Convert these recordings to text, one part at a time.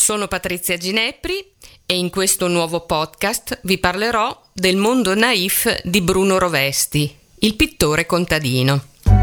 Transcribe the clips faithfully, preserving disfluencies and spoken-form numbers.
Sono Patrizia Ginepri e in questo nuovo podcast vi parlerò del mondo naif di Bruno Rovesti, il pittore contadino.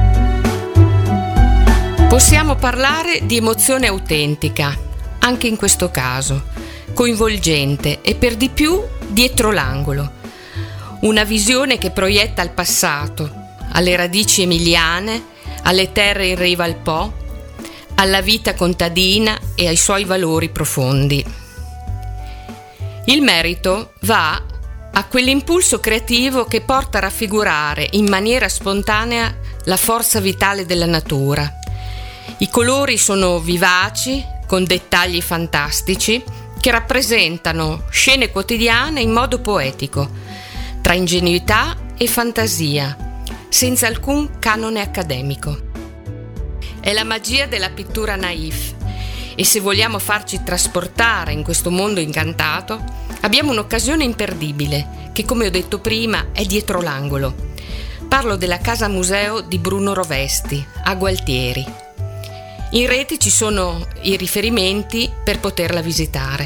Possiamo parlare di emozione autentica, anche in questo caso, coinvolgente e per di più dietro l'angolo. Una visione che proietta al passato, alle radici emiliane, alle terre in riva al Po, alla vita contadina e ai suoi valori profondi. Il merito va a quell'impulso creativo che porta a raffigurare in maniera spontanea la forza vitale della natura. I colori sono vivaci, con dettagli fantastici, che rappresentano scene quotidiane in modo poetico, tra ingenuità e fantasia, senza alcun canone accademico. È la magia della pittura naif e se vogliamo farci trasportare in questo mondo incantato, abbiamo un'occasione imperdibile che, come ho detto prima, è dietro l'angolo. Parlo della casa museo di Bruno Rovesti, a Gualtieri. In rete ci sono i riferimenti per poterla visitare.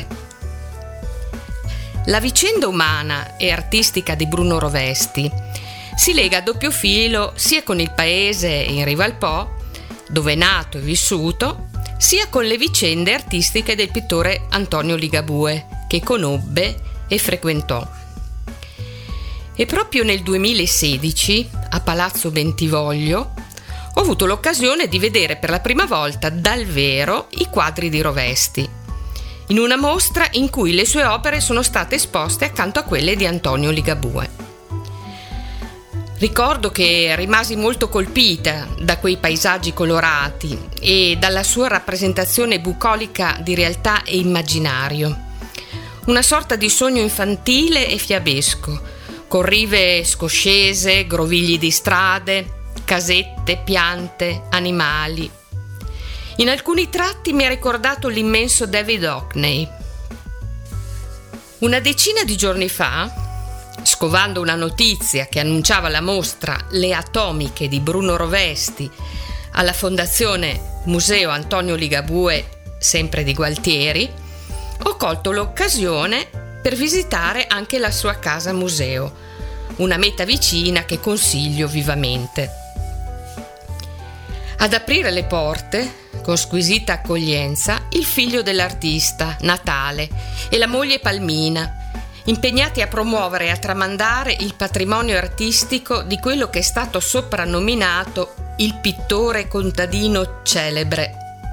La vicenda umana e artistica di Bruno Rovesti si lega a doppio filo sia con il paese in riva al Po, dove è nato e vissuto, sia con le vicende artistiche del pittore Antonio Ligabue, che conobbe e frequentò. E proprio nel duemilasedici, a Palazzo Bentivoglio, ho avuto l'occasione di vedere per la prima volta dal vero i quadri di Rovesti, in una mostra in cui le sue opere sono state esposte accanto a quelle di Antonio Ligabue. Ricordo che rimasi molto colpita da quei paesaggi colorati e dalla sua rappresentazione bucolica di realtà e immaginario. Una sorta di sogno infantile e fiabesco, con rive scoscese, grovigli di strade, casette, piante, animali. In alcuni tratti mi ha ricordato l'immenso David Hockney. Una decina di giorni fa, scovando una notizia che annunciava la mostra Le Atomiche di Bruno Rovesti alla Fondazione Museo Antonio Ligabue, sempre di Gualtieri, ho colto l'occasione per visitare anche la sua casa museo, una meta vicina che consiglio vivamente. Ad aprire le porte, con squisita accoglienza, il figlio dell'artista, Natale, e la moglie Palmina, impegnati a promuovere e a tramandare il patrimonio artistico di quello che è stato soprannominato il pittore contadino celebre.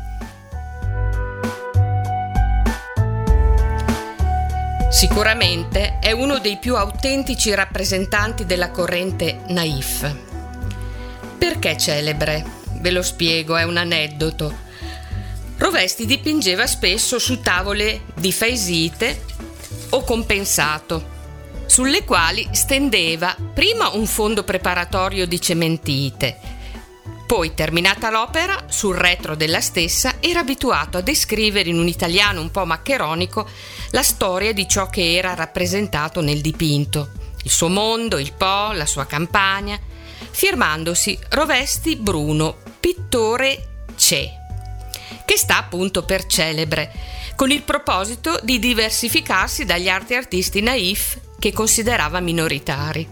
Sicuramente è uno dei più autentici rappresentanti della corrente naif. Perché celebre? Ve lo spiego, è un aneddoto. Rovesti dipingeva spesso su tavole di faisite o compensato, sulle quali stendeva prima un fondo preparatorio di cementite. Poi, terminata l'opera, sul retro della stessa era abituato a descrivere in un italiano un po' maccheronico la storia di ciò che era rappresentato nel dipinto, il suo mondo, il Po, la sua campagna, firmandosi Rovesti Bruno, pittore Ce, che sta appunto per celebre, con il proposito di diversificarsi dagli altri artisti naif che considerava minoritari.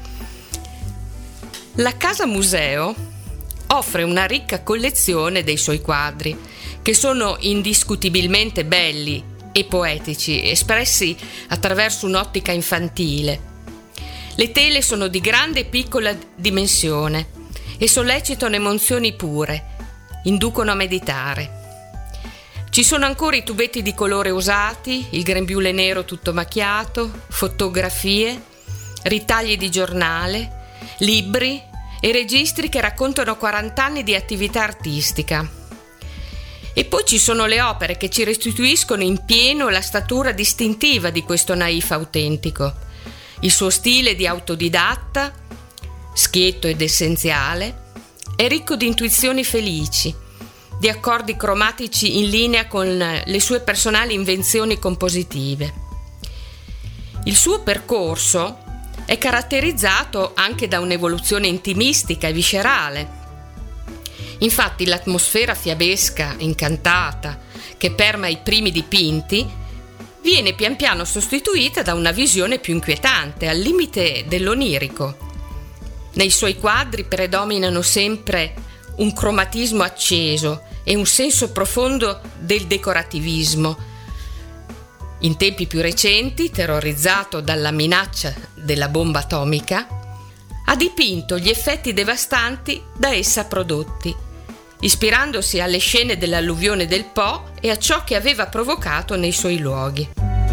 La casa museo offre una ricca collezione dei suoi quadri, che sono indiscutibilmente belli e poetici, espressi attraverso un'ottica infantile. Le tele sono di grande e piccola dimensione e sollecitano emozioni pure, inducono a meditare. Ci sono ancora i tubetti di colore usati, il grembiule nero tutto macchiato, fotografie, ritagli di giornale, libri e registri che raccontano quaranta anni di attività artistica. E poi ci sono le opere che ci restituiscono in pieno la statura distintiva di questo naif autentico, il suo stile di autodidatta, schietto ed essenziale, è ricco di intuizioni felici, di accordi cromatici in linea con le sue personali invenzioni compositive. Il suo percorso è caratterizzato anche da un'evoluzione intimistica e viscerale. Infatti l'atmosfera fiabesca, incantata, che permea i primi dipinti, viene pian piano sostituita da una visione più inquietante, al limite dell'onirico. Nei suoi quadri predominano sempre un cromatismo acceso e un senso profondo del decorativismo. In tempi più recenti, terrorizzato dalla minaccia della bomba atomica, ha dipinto gli effetti devastanti da essa prodotti, ispirandosi alle scene dell'alluvione del Po e a ciò che aveva provocato nei suoi luoghi.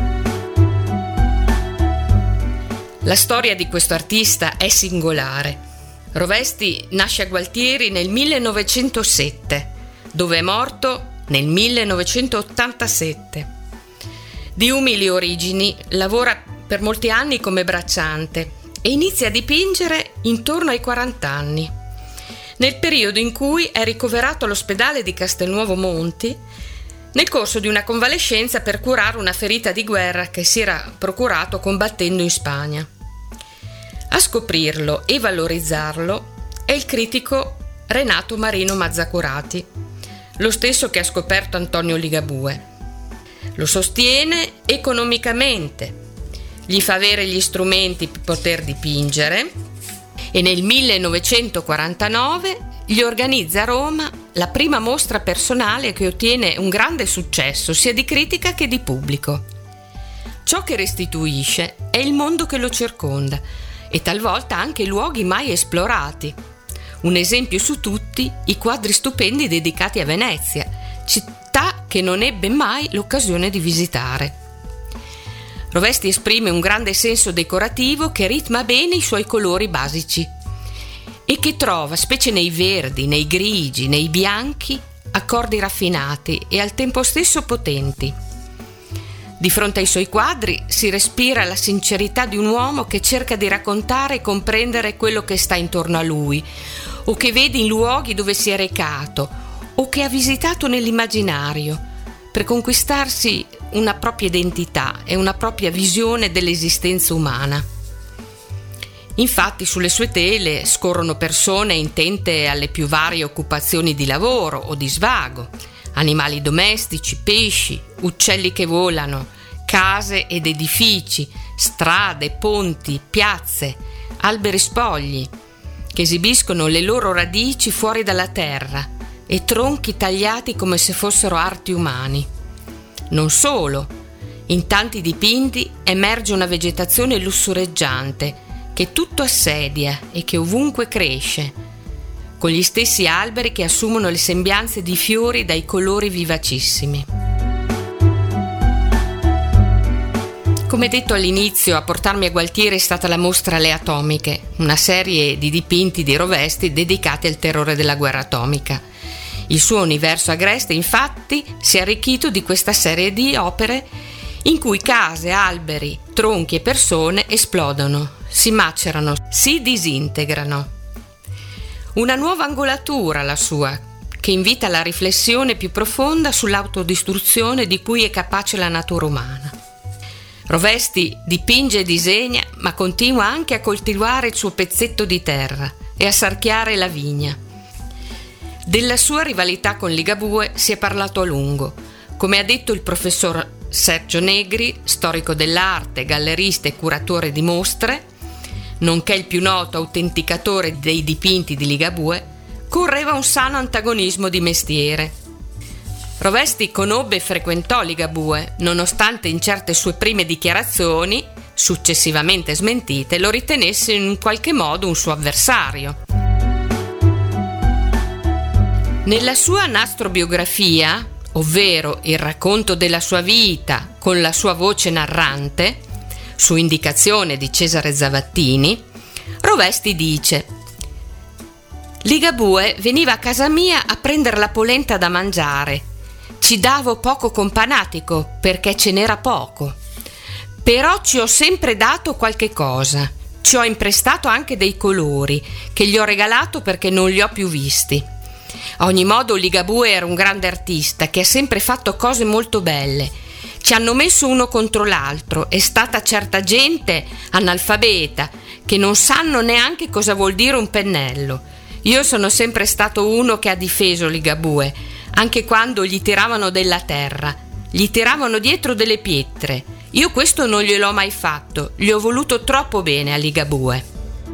La storia di questo artista è singolare. Rovesti nasce a Gualtieri nel millenovecentosette, dove è morto nel millenovecentottantasette. Di umili origini, lavora per molti anni come bracciante e inizia a dipingere intorno ai quaranta anni, nel periodo in cui è ricoverato all'ospedale di Castelnuovo Monti nel corso di una convalescenza per curare una ferita di guerra che si era procurato combattendo in Spagna. A scoprirlo e valorizzarlo è il critico Renato Marino Mazzacurati, lo stesso che ha scoperto Antonio Ligabue. Lo sostiene economicamente, gli fa avere gli strumenti per poter dipingere e nel millenovecentoquarantanove gli organizza a Roma la prima mostra personale che ottiene un grande successo sia di critica che di pubblico. Ciò che restituisce è il mondo che lo circonda e talvolta anche luoghi mai esplorati. Un esempio su tutti i quadri stupendi dedicati a Venezia, città che non ebbe mai l'occasione di visitare. Rovesti esprime un grande senso decorativo che ritma bene i suoi colori basici e che trova, specie nei verdi, nei grigi, nei bianchi, accordi raffinati e al tempo stesso potenti. Di fronte ai suoi quadri si respira la sincerità di un uomo che cerca di raccontare e comprendere quello che sta intorno a lui, o che vede in luoghi dove si è recato, o che ha visitato nell'immaginario, per conquistarsi una propria identità e una propria visione dell'esistenza umana. Infatti sulle sue tele scorrono persone intente alle più varie occupazioni di lavoro o di svago, animali domestici, pesci, uccelli che volano, case ed edifici, strade, ponti, piazze, alberi spogli, che esibiscono le loro radici fuori dalla terra e tronchi tagliati come se fossero arti umani. Non solo, in tanti dipinti emerge una vegetazione lussureggiante che tutto assedia e che ovunque cresce, con gli stessi alberi che assumono le sembianze di fiori dai colori vivacissimi. Come detto all'inizio, a portarmi a Gualtieri è stata la mostra Le Atomiche, una serie di dipinti di Rovesti dedicati al terrore della guerra atomica. Il suo universo agreste, infatti, si è arricchito di questa serie di opere in cui case, alberi, tronchi e persone esplodono, si macerano, si disintegrano. Una nuova angolatura la sua, che invita alla riflessione più profonda sull'autodistruzione di cui è capace la natura umana. Rovesti dipinge e disegna, ma continua anche a coltivare il suo pezzetto di terra e a sarchiare la vigna. Della sua rivalità con Ligabue si è parlato a lungo, come ha detto il professor Sergio Negri, storico dell'arte, gallerista e curatore di mostre, nonché il più noto autenticatore dei dipinti di Ligabue. Correva un sano antagonismo di mestiere. Rovesti conobbe e frequentò Ligabue, nonostante in certe sue prime dichiarazioni, successivamente smentite, lo ritenesse in un qualche modo un suo avversario. Nella sua nastrobiografia, ovvero il racconto della sua vita con la sua voce narrante, su indicazione di Cesare Zavattini, Rovesti dice: Ligabue veniva a casa mia a prendere la polenta da mangiare. Ci davo poco companatico perché ce n'era poco. Però ci ho sempre dato qualche cosa. Ci ho imprestato anche dei colori che gli ho regalato perché non li ho più visti. A ogni modo Ligabue era un grande artista che ha sempre fatto cose molto belle. Ci hanno messo uno contro l'altro. È stata certa gente analfabeta che non sanno neanche cosa vuol dire un pennello. Io sono sempre stato uno che ha difeso Ligabue, anche quando gli tiravano della terra, gli tiravano dietro delle pietre. Io questo non gliel'ho mai fatto, gli ho voluto troppo bene a Ligabue.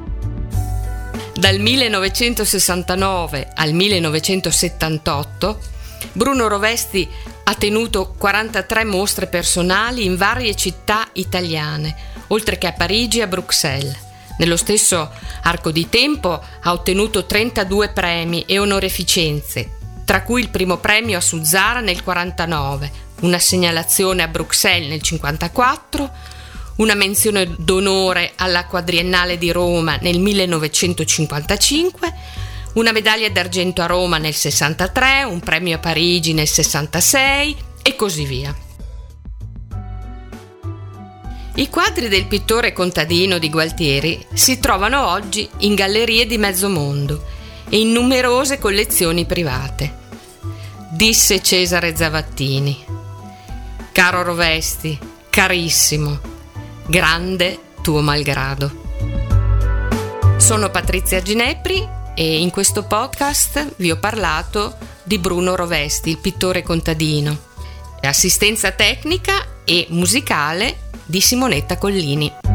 Dal millenovecentosessantanove al millenovecentosettantotto Bruno Rovesti ha tenuto quarantatré mostre personali in varie città italiane, oltre che a Parigi e a Bruxelles. Nello stesso arco di tempo ha ottenuto trentadue premi e onorificenze, tra cui il primo premio a Suzzara nel quarantanove, una segnalazione a Bruxelles nel cinquantaquattro, una menzione d'onore alla Quadriennale di Roma nel millenovecentocinquantacinque, una medaglia d'argento a Roma nel sessantatré, un premio a Parigi nel sessantasei e così via. I quadri del pittore contadino di Gualtieri si trovano oggi in gallerie di mezzo mondo e in numerose collezioni private. Disse Cesare Zavattini: caro Rovesti, carissimo, grande tuo malgrado. Sono Patrizia Ginepri e in questo podcast vi ho parlato di Bruno Rovesti, il pittore contadino. Assistenza tecnica e musicale di Simonetta Collini.